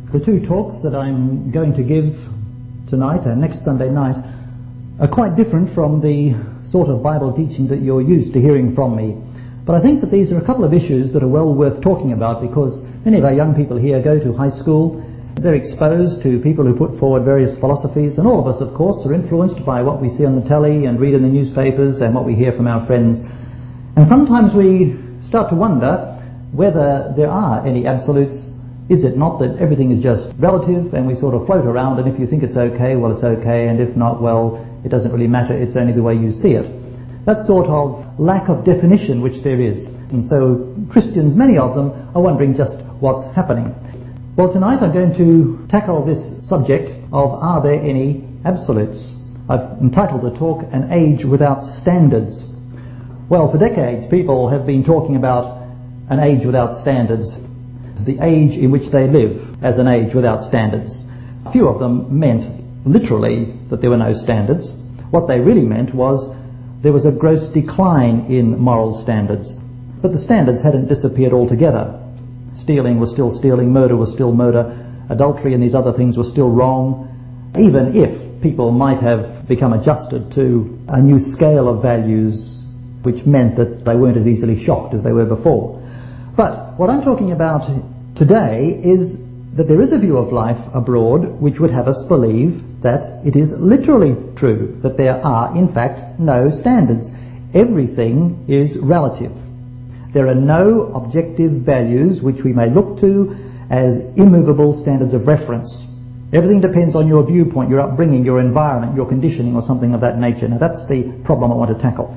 The two talks that I'm going to give tonight and next Sunday night are quite different from the sort of Bible teaching that you're used to hearing from me. But I think that these are a couple of issues that are well worth talking about, because many of our young people here go to high school. They're exposed to people who put forward various philosophies, and all of us, of course, are influenced by what we see on the telly and read in the newspapers and what we hear from our friends. And sometimes we start to wonder whether there are any absolutes. Is it not that everything is just relative and we sort of float around, and if you think it's okay, well, it's okay, and if not, well, it doesn't really matter, it's only the way you see it. That sort of lack of definition which there is. And so Christians, many of them, are wondering just what's happening. Well, tonight I'm going to tackle this subject of, are there any absolutes? I've entitled the talk, An Age Without Standards. Well, for decades people have been talking about an age without standards, the age in which they live as an age without standards. A few of them meant literally that there were no standards. What they really meant was there was a gross decline in moral standards, but the standards hadn't disappeared altogether. Stealing was still stealing, murder was still murder, adultery and these other things were still wrong, even if people might have become adjusted to a new scale of values which meant that they weren't as easily shocked as they were before. But what I'm talking about today is that there is a view of life abroad which would have us believe that it is literally true, that there are in fact no standards. Everything is relative. There are no objective values which we may look to as immovable standards of reference. Everything depends on your viewpoint, your upbringing, your environment, your conditioning, or something of that nature. Now that's the problem I want to tackle.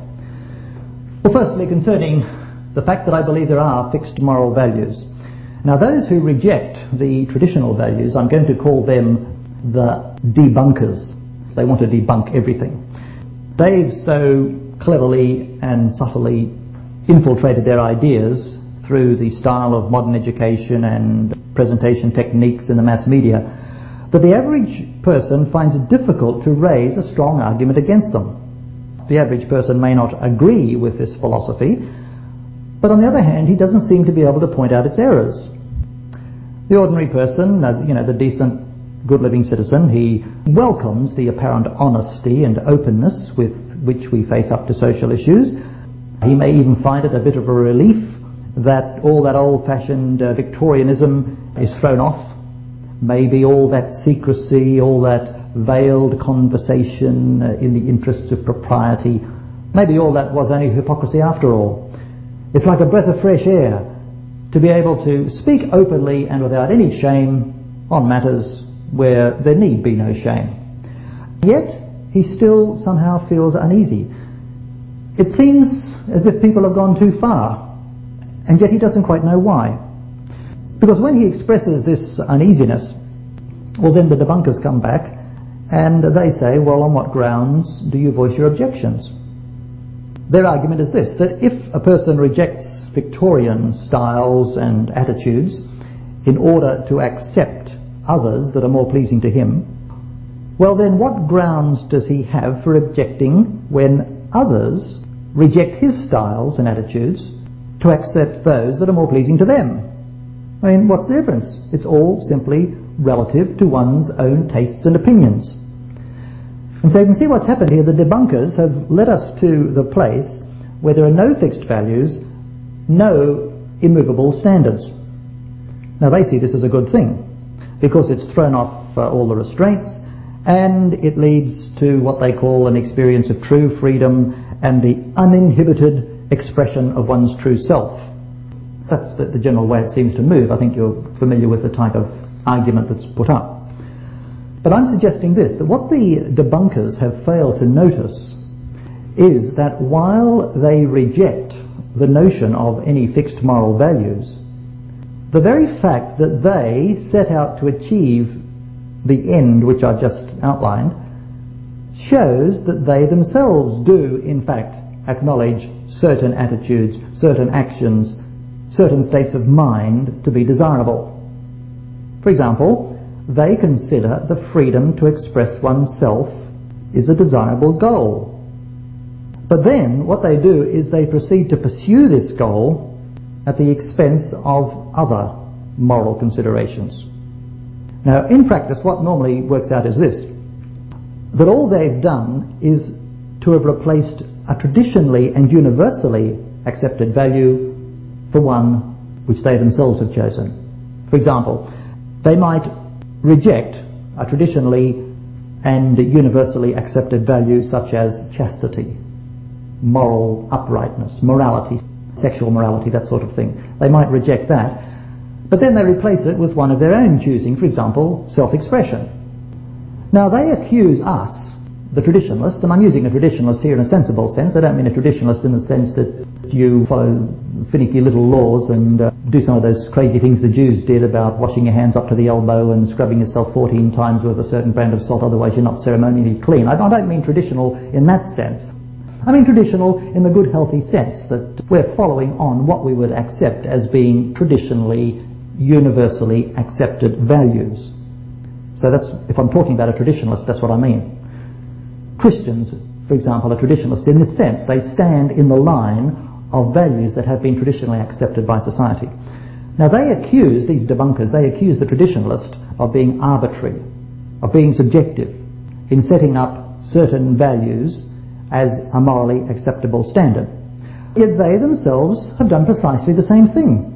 Well, firstly, concerning the fact that I believe there are fixed moral values. Now those who reject the traditional values, I'm going to call them the debunkers. They want to debunk everything. They've so cleverly and subtly infiltrated their ideas through the style of modern education and presentation techniques in the mass media that the average person finds it difficult to raise a strong argument against them. The average person may not agree with this philosophy, but on the other hand, he doesn't seem to be able to point out its errors. The ordinary person, the decent, good living citizen, he welcomes the apparent honesty and openness with which we face up to social issues. He may even find it a bit of a relief that all that old-fashioned Victorianism is thrown off. Maybe all that secrecy, all that veiled conversation in the interests of propriety, maybe all that was only hypocrisy after all. It's like a breath of fresh air to be able to speak openly and without any shame on matters where there need be no shame. Yet he still somehow feels uneasy. It seems as if people have gone too far, and yet he doesn't quite know why. Because when he expresses this uneasiness, well, then the debunkers come back and they say, well, on what grounds do you voice your objections? Their argument is this, that if a person rejects Victorian styles and attitudes in order to accept others that are more pleasing to him, well then what grounds does he have for objecting when others reject his styles and attitudes to accept those that are more pleasing to them? I mean, what's the difference? It's all simply relative to one's own tastes and opinions. And so you can see what's happened here. The debunkers have led us to the place where there are no fixed values, no immovable standards. Now they see this as a good thing because it's thrown off all the restraints, and it leads to what they call an experience of true freedom and the uninhibited expression of one's true self. That's the general way it seems to move. I think you're familiar with the type of argument that's put up. But I'm suggesting this, that what the debunkers have failed to notice is that while they reject the notion of any fixed moral values, the very fact that they set out to achieve the end which I've just outlined shows that they themselves do in fact acknowledge certain attitudes, certain actions, certain states of mind to be desirable. For example, they consider the freedom to express oneself is a desirable goal. But then what they do is they proceed to pursue this goal at the expense of other moral considerations. Now, in practice, what normally works out is this, that all they've done is to have replaced a traditionally and universally accepted value for one which they themselves have chosen. For example, they might reject a traditionally and universally accepted value such as chastity, moral uprightness, morality, sexual morality, that sort of thing. They might reject that, but then they replace it with one of their own choosing, for example, self-expression. Now they accuse us, the traditionalists, and I'm using a traditionalist here in a sensible sense. I don't mean a traditionalist in the sense that you follow finicky little laws and do some of those crazy things the Jews did about washing your hands up to the elbow and scrubbing yourself 14 times with a certain brand of salt, otherwise you're not ceremonially clean. I don't mean traditional in that sense. I mean traditional in the good healthy sense that we're following on what we would accept as being traditionally, universally accepted values. So that's, if I'm talking about a traditionalist, that's what I mean. Christians, for example, are traditionalists in this sense. They stand in the line of values that have been traditionally accepted by society. Now they accuse, these debunkers, they accuse the traditionalist of being arbitrary, of being subjective, in setting up certain values as a morally acceptable standard. Yet they themselves have done precisely the same thing.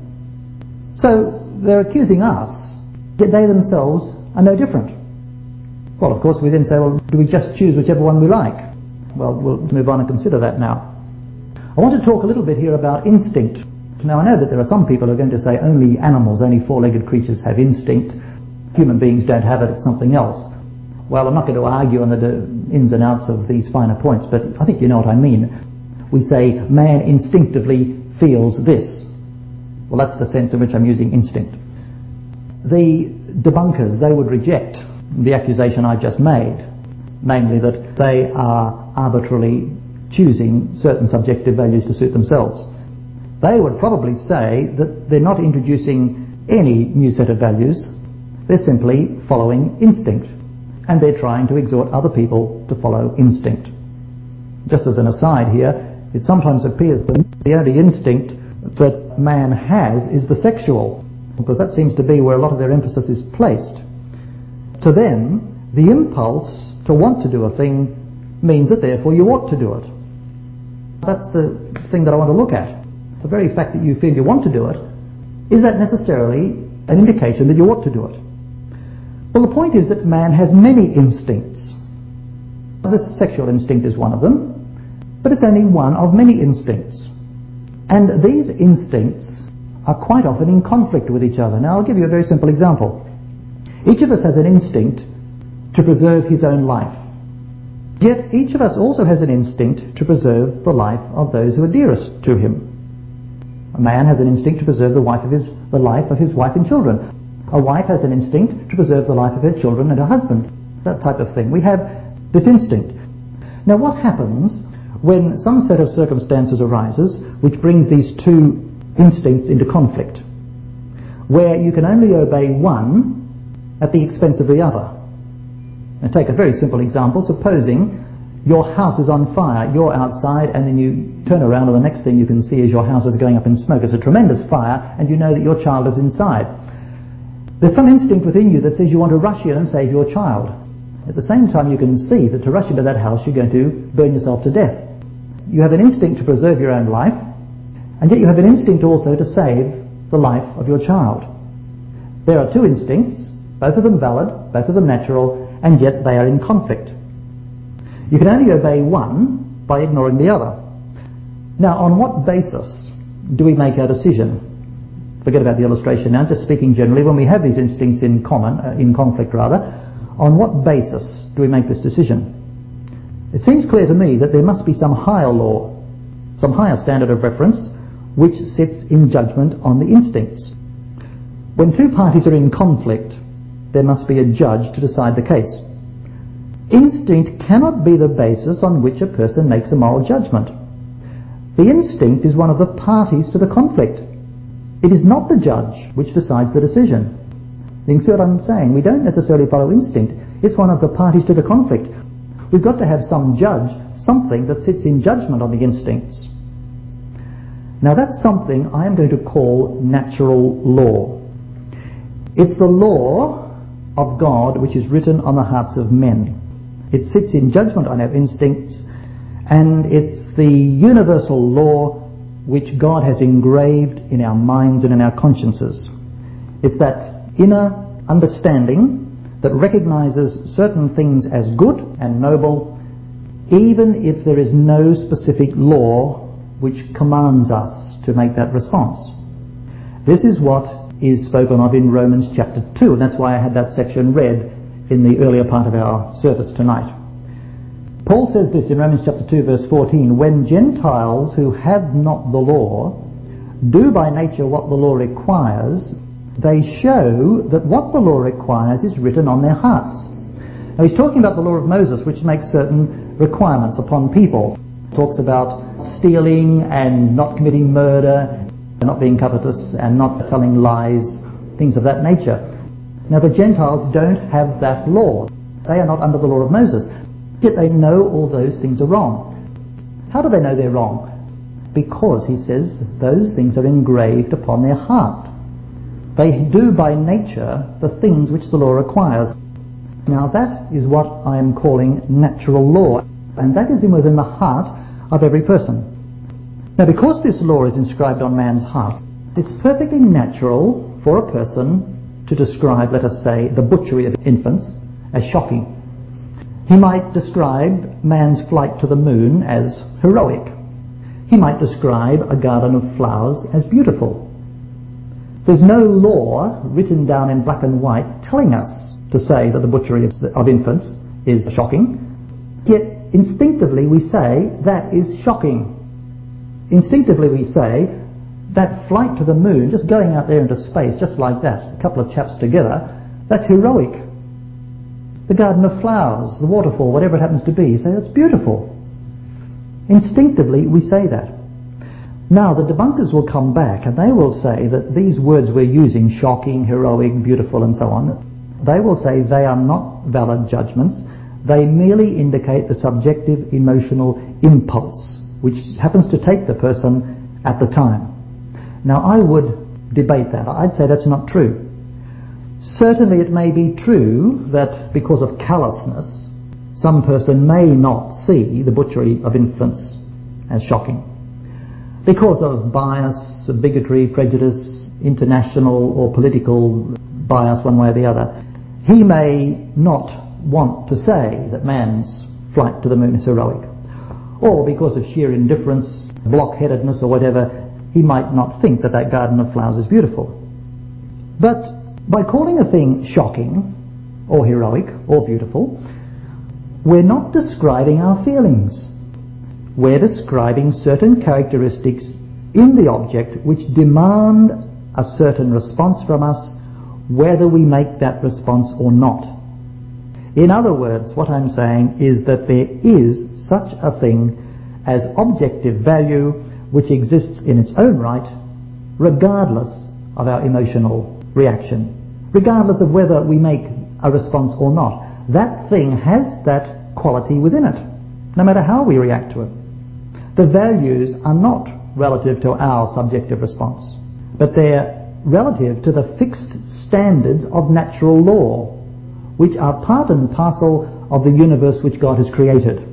So they're accusing us, yet they themselves are no different. Well, of course, we then say, well, do we just choose whichever one we like? Well, we'll move on and consider that now. I want to talk a little bit here about instinct. Now, I know that there are some people who are going to say only animals, only four-legged creatures have instinct. Human beings don't have it, it's something else. Well, I'm not going to argue on the ins and outs of these finer points, but I think you know what I mean. We say man instinctively feels this. Well, that's the sense in which I'm using instinct. The debunkers, they would reject the accusation I just made, namely that they are arbitrarily choosing certain subjective values to suit themselves. They would probably say that they're not introducing any new set of values, they're simply following instinct, and they're trying to exhort other people to follow instinct. Just as an aside here, it sometimes appears that the only instinct that man has is the sexual, because that seems to be where a lot of their emphasis is placed. To them, the impulse to want to do a thing means that therefore you ought to do it. That's the thing that I want to look at. The very fact that you feel you want to do it, is that necessarily an indication that you ought to do it? Well, the point is that man has many instincts. This sexual instinct is one of them, but it's only one of many instincts. And these instincts are quite often in conflict with each other. Now, I'll give you a very simple example. Each of us has an instinct to preserve his own life. Yet each of us also has an instinct to preserve the life of those who are dearest to him. A man has an instinct to preserve the life of his wife and children. A wife has an instinct to preserve the life of her children and her husband. That type of thing. We have this instinct. Now what happens when some set of circumstances arises which brings these two instincts into conflict, where you can only obey one at the expense of the other? Now take a very simple example. Supposing your house is on fire, you're outside, and then you turn around and the next thing you can see is your house is going up in smoke. It's a tremendous fire and you know that your child is inside. There's some instinct within you that says you want to rush in and save your child. At the same time you can see that to rush into that house you're going to burn yourself to death. You have an instinct to preserve your own life, and yet you have an instinct also to save the life of your child. There are two instincts, both of them valid, both of them natural, and yet they are in conflict. You can only obey one by ignoring the other. Now, on what basis do we make our decision? Forget about the illustration now, just speaking generally, when we have these instincts in conflict, on what basis do we make this decision? It seems clear to me that there must be some higher law, some higher standard of reference, which sits in judgment on the instincts. When two parties are in conflict, there must be a judge to decide the case. Instinct cannot be the basis on which a person makes a moral judgment. The instinct is one of the parties to the conflict. It is not the judge which decides the decision. You can see what I'm saying? We don't necessarily follow instinct. It's one of the parties to the conflict. We've got to have some judge, something that sits in judgment on the instincts. Now that's something I am going to call natural law. It's the law of God which is written on the hearts of men. It sits in judgment on our instincts, and it's the universal law which God has engraved in our minds and in our consciences. It's that inner understanding that recognizes certain things as good and noble, even if there is no specific law which commands us to make that response. This is what is spoken of in Romans chapter 2, and that's why I had that section read in the earlier part of our service tonight. Paul says this in Romans chapter 2 verse 14, when Gentiles who have not the law do by nature what the law requires, they show that what the law requires is written on their hearts. Now he's talking about the law of Moses, which makes certain requirements upon people. It talks about stealing and not committing murder, not being covetous and not telling lies, things of that nature. Now the Gentiles don't have that law. They are not under the law of Moses. Yet they know all those things are wrong. How do they know they're wrong? Because, he says, those things are engraved upon their heart. They do by nature the things which the law requires. Now that is what I am calling natural law, and that is within the heart of every person. Now because this law is inscribed on man's heart, it's perfectly natural for a person to describe, let us say, the butchery of infants as shocking. He might describe man's flight to the moon as heroic. He might describe a garden of flowers as beautiful. There's no law written down in black and white telling us to say that the butchery of infants is shocking. Yet instinctively we say that is shocking. Instinctively we say that flight to the moon, just going out there into space just like that, a couple of chaps together, that's heroic. The garden of flowers, the waterfall, whatever it happens to be, you say that's beautiful. Instinctively we say that. Now the debunkers will come back and they will say that these words we're using, shocking, heroic, beautiful and so on, they will say they are not valid judgments. They merely indicate the subjective emotional impulse which happens to take the person at the time. Now I would debate that. I'd say that's not true. Certainly it may be true that because of callousness, some person may not see the butchery of infants as shocking. Because of bias, bigotry, prejudice, international or political bias one way or the other, he may not want to say that man's flight to the moon is heroic. Or because of sheer indifference, blockheadedness or whatever, he might not think that that garden of flowers is beautiful. But by calling a thing shocking, or heroic, or beautiful, we're not describing our feelings. We're describing certain characteristics in the object which demand a certain response from us, whether we make that response or not. In other words, what I'm saying is that there is such a thing as objective value which exists in its own right, regardless of our emotional reaction, regardless of whether we make a response or not. That thing has that quality within it, no matter how we react to it. The values are not relative to our subjective response, but they're relative to the fixed standards of natural law, which are part and parcel of the universe which God has created.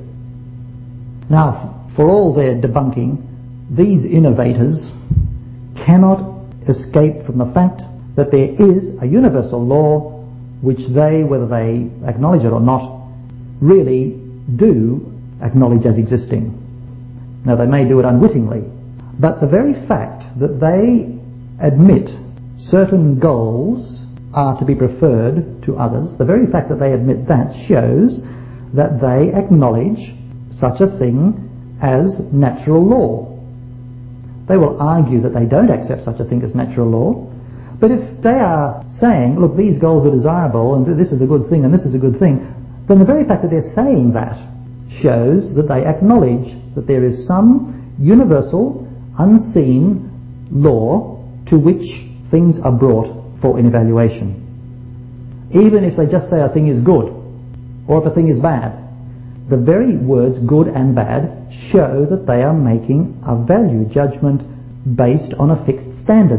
Now, for all their debunking, these innovators cannot escape from the fact that there is a universal law which they, whether they acknowledge it or not, really do acknowledge as existing. Now they may do it unwittingly, but the very fact that they admit certain goals are to be preferred to others, the very fact that they admit that shows that they acknowledge such a thing as natural law. They will argue that they don't accept such a thing as natural law, but if they are saying, look, these goals are desirable and this is a good thing and this is a good thing, then the very fact that they're saying that shows that they acknowledge that there is some universal, unseen law to which things are brought for an evaluation. Even if they just say a thing is good, or if a thing is bad, the very words good and bad show that they are making a value judgment based on a fixed standard.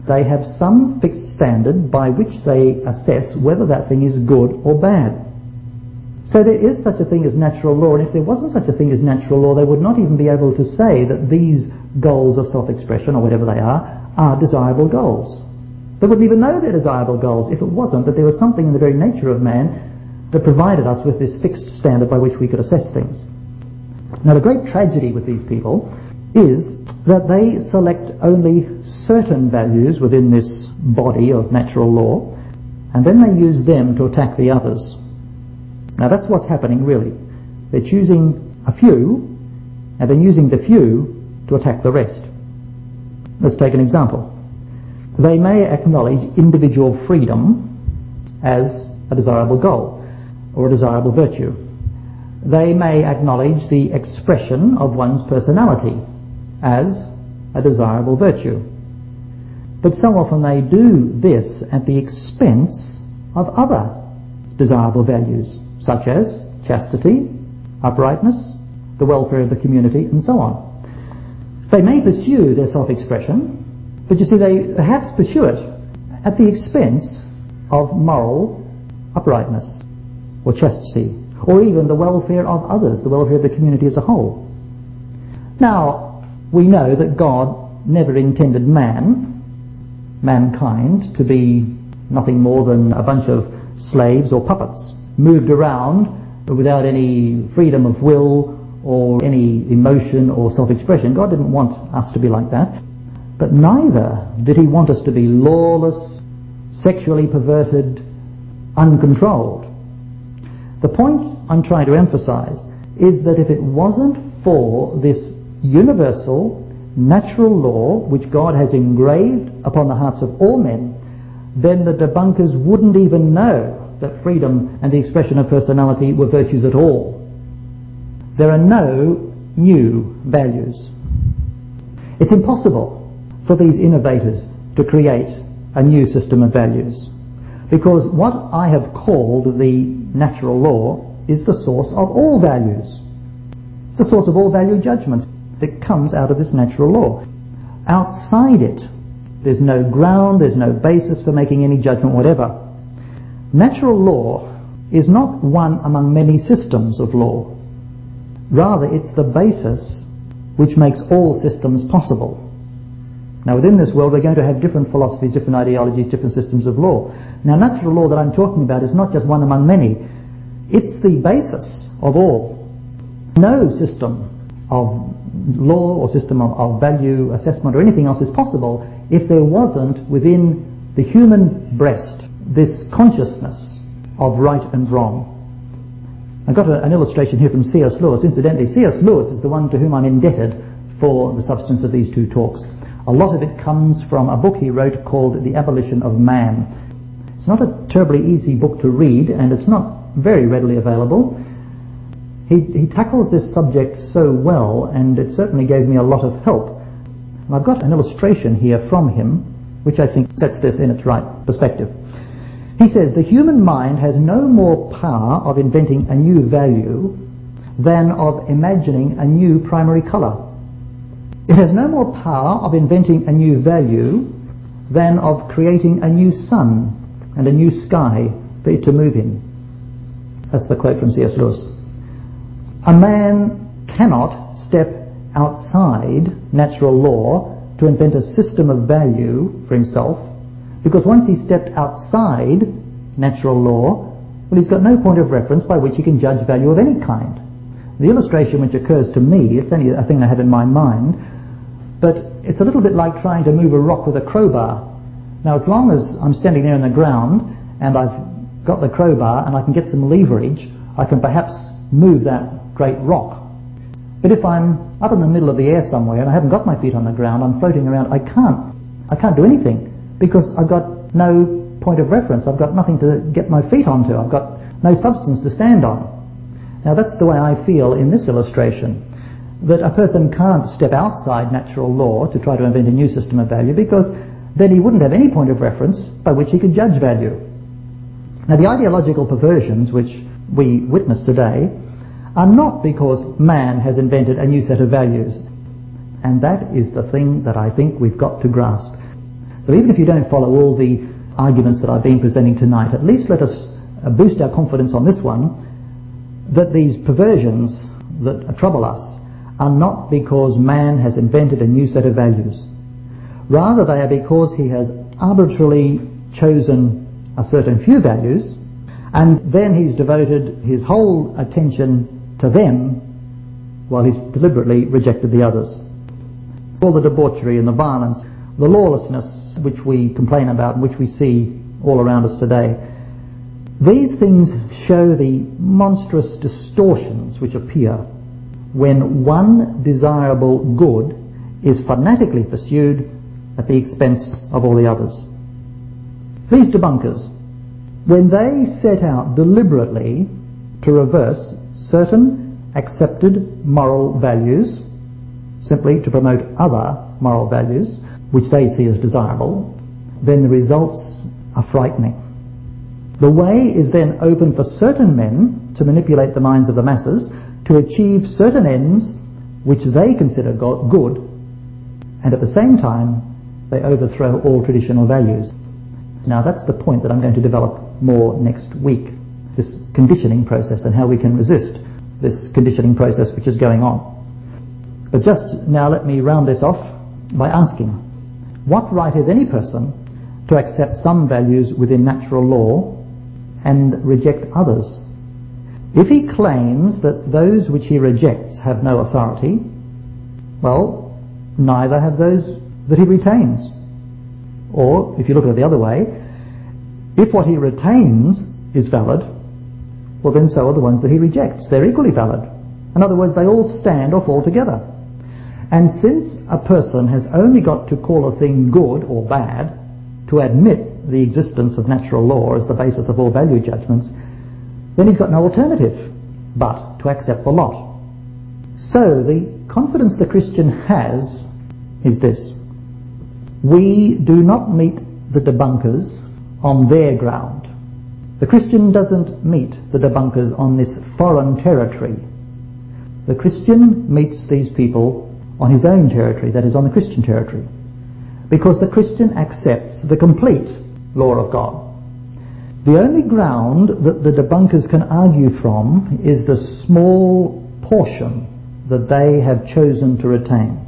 they have some fixed standard by which they assess whether that thing is good or bad. So there is such a thing as natural law, and if there wasn't such a thing as natural law, they would not even be able to say that these goals of self-expression, or whatever they are desirable goals. They wouldn't even know they're desirable goals if it wasn't that there was something in the very nature of man that provided us with this fixed standard by which we could assess things. Now, the great tragedy with these people is that they select only certain values within this body of natural law, and then they use them to attack the others. Now, that's what's happening, really. They're choosing a few, and then using the few to attack the rest. Let's take an example. They may acknowledge individual freedom as a desirable goal or a desirable virtue. They may acknowledge the expression of one's personality as a desirable virtue. But so often they do this at the expense of other desirable values, such as chastity, uprightness, the welfare of the community, and so on. They may pursue their self-expression, but you see, they perhaps pursue it at the expense of moral uprightness, or chastity, or even the welfare of others, the welfare of the community as a whole. Now, we know that God never intended mankind, to be nothing more than a bunch of slaves or puppets, moved around without any freedom of will or any emotion or self-expression. God didn't want us to be like that. But neither did he want us to be lawless, sexually perverted, uncontrolled. The point I'm trying to emphasize is that if it wasn't for this universal, natural law which God has engraved upon the hearts of all men, then the debunkers wouldn't even know that freedom and the expression of personality were virtues at all. There are no new values. It's impossible for these innovators to create a new system of values, because what I have called the natural law is the source of all values, the source of all value judgments that comes out of this natural law. Outside it, there's no ground, there's no basis for making any judgment whatever. Natural law is not one among many systems of law. Rather, it's the basis which makes all systems possible. Now, within this world, we're going to have different philosophies, different ideologies, different systems of law. Now, natural law that I'm talking about is not just one among many. It's the basis of all. No system of law or system of value assessment or anything else is possible if there wasn't within the human breast this consciousness of right and wrong. I've got an illustration here from C.S. Lewis. Incidentally, C.S. Lewis is the one to whom I'm indebted for the substance of these two talks. A lot of it comes from a book he wrote called The Abolition of Man. It's not a terribly easy book to read, and it's not very readily available. He tackles this subject so well, and it certainly gave me a lot of help. And I've got an illustration here from him, which I think sets this in its right perspective. He says, the human mind has no more power of inventing a new value than of imagining a new primary colour. It has no more power of inventing a new value than of creating a new sun and a new sky for it to move in. That's the quote from C.S. Lewis. A man cannot step outside natural law to invent a system of value for himself, because once he's stepped outside natural law, well, he's got no point of reference by which he can judge value of any kind. The illustration which occurs to me, it's only a thing I have in my mind, but it's a little bit like trying to move a rock with a crowbar. Now, as long as I'm standing there in the ground and I've got the crowbar and I can get some leverage, I can perhaps move that great rock. But if I'm up in the middle of the air somewhere and I haven't got my feet on the ground, I'm floating around, I can't do anything, because I've got no point of reference. I've got nothing to get my feet onto. I've got no substance to stand on. Now, that's the way I feel in this illustration, that a person can't step outside natural law to try to invent a new system of value, because then he wouldn't have any point of reference by which he could judge value. Now, the ideological perversions which we witness today are not because man has invented a new set of values, and that is the thing that I think we've got to grasp. So even if you don't follow all the arguments that I've been presenting tonight, at least let us boost our confidence on this one, that these perversions that trouble us are not because man has invented a new set of values. Rather, they are because he has arbitrarily chosen a certain few values, and then he's devoted his whole attention to them while he's deliberately rejected the others. All the debauchery and the violence, the lawlessness which we complain about and which we see all around us today, these things show the monstrous distortions which appear when one desirable good is fanatically pursued at the expense of all the others. These debunkers, when they set out deliberately to reverse certain accepted moral values, simply to promote other moral values which they see as desirable, then the results are frightening. The way is then open for certain men to manipulate the minds of the masses to achieve certain ends which they consider good, and at the same time they overthrow all traditional values. Now that's the point that I'm going to develop more next week, this conditioning process and how we can resist this conditioning process which is going on. But just now let me round this off by asking, what right has any person to accept some values within natural law and reject others? If he claims that those which he rejects have no authority, well, neither have those that he retains. Or, if you look at it the other way, if what he retains is valid, well then so are the ones that he rejects. They're equally valid. In other words, they all stand or fall together. And since a person has only got to call a thing good or bad to admit the existence of natural law as the basis of all value judgments, then he's got no alternative but to accept the lot. So the confidence the Christian has is this: we do not meet the debunkers on their ground. The Christian doesn't meet the debunkers on this foreign territory. The Christian meets these people on his own territory, that is, on the Christian territory, because the Christian accepts the complete law of God. The only ground that the debunkers can argue from is the small portion that they have chosen to retain.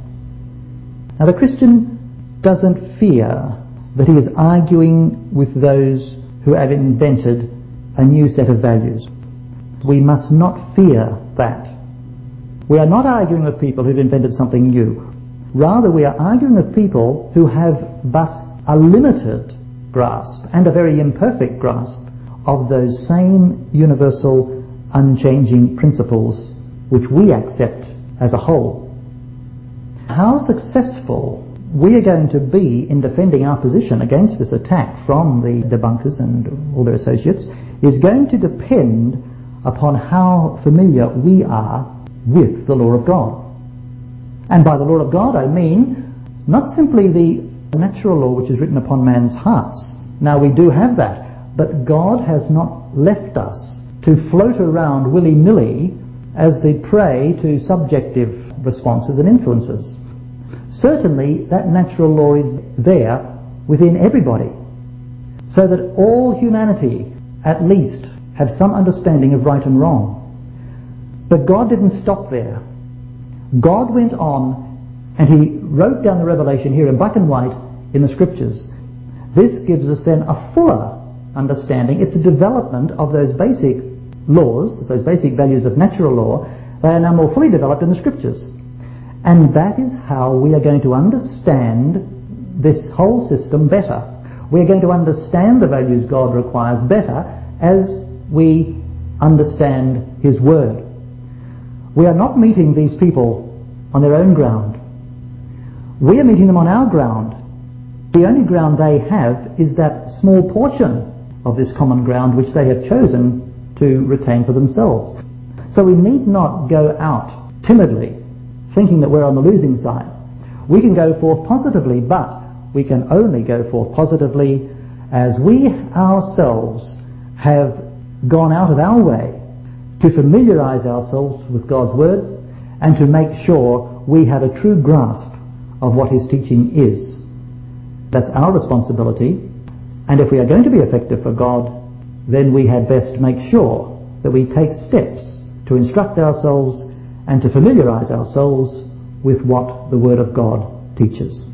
Now the Christian doesn't fear that he is arguing with those who have invented a new set of values. We must not fear that. We are not arguing with people who've invented something new. Rather, we are arguing with people who have but a limited grasp and a very imperfect grasp of those same universal, unchanging principles which we accept as a whole. How successful we are going to be in defending our position against this attack from the debunkers and all their associates is going to depend upon how familiar we are with the law of God. And by the law of God I mean not simply the natural law which is written upon man's hearts. Now we do have that, but God has not left us to float around willy-nilly as the prey to subjective responses and influences. Certainly that natural law is there within everybody, so that all humanity at least have some understanding of right and wrong. But God didn't stop there. God went on and he wrote down the revelation here in black and white in the scriptures. This gives us then a fuller understanding. It's a development of those basic laws, those basic values of natural law. They are now more fully developed in the scriptures. And that is how we are going to understand this whole system better. We are going to understand the values God requires better as we understand his word. We are not meeting these people on their own ground. We are meeting them on our ground. The only ground they have is that small portion of this common ground which they have chosen to retain for themselves. So we need not go out timidly thinking that we're on the losing side. We can go forth positively, but we can only go forth positively as we ourselves have gone out of our way to familiarize ourselves with God's word and to make sure we have a true grasp of what his teaching is. That's our responsibility. And if we are going to be effective for God, then we had best make sure that we take steps to instruct ourselves and to familiarize ourselves with what the Word of God teaches.